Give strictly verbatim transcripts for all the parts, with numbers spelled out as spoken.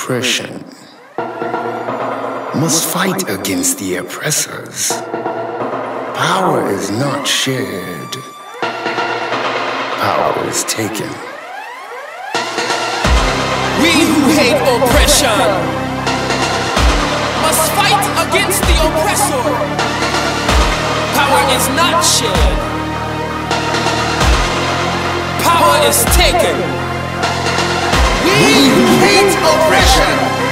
oppression must fight against the oppressors. Power is not shared. Power is taken. We who hate oppression must fight against the oppressor. Power is not shared. Power is taken. We who hate oppression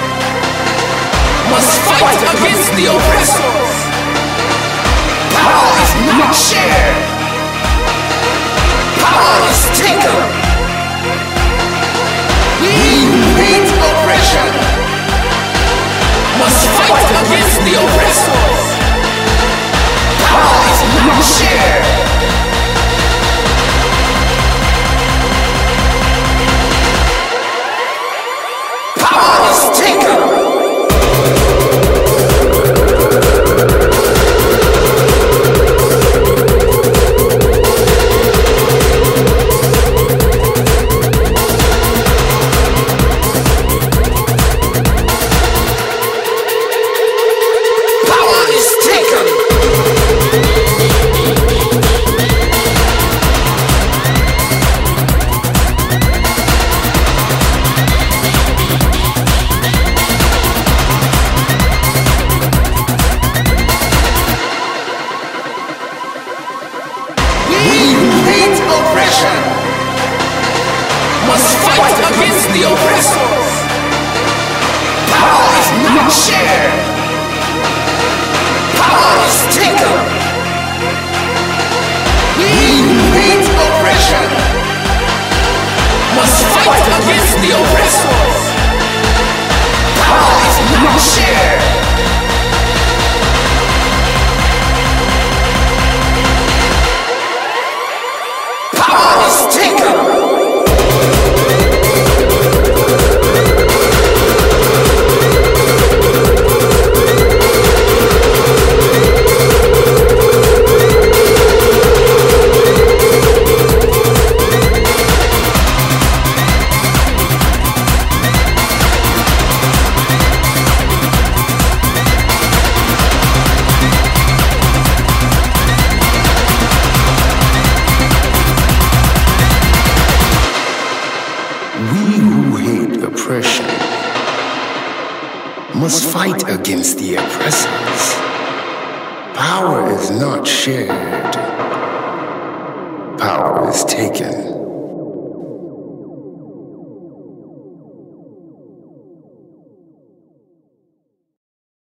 must fight against the oppressor. Power is not shared. Power is taken. We who hate oppression must fight against the oppressor. Power is not shared. Power is taken. Must fight against the oppressor. Power is not shared. Power is taken. We who hate oppression must fight against the oppressor. Power is not shared. Power is taken. We who hate oppression must fight against the oppressors. Power is not shared. Power is taken.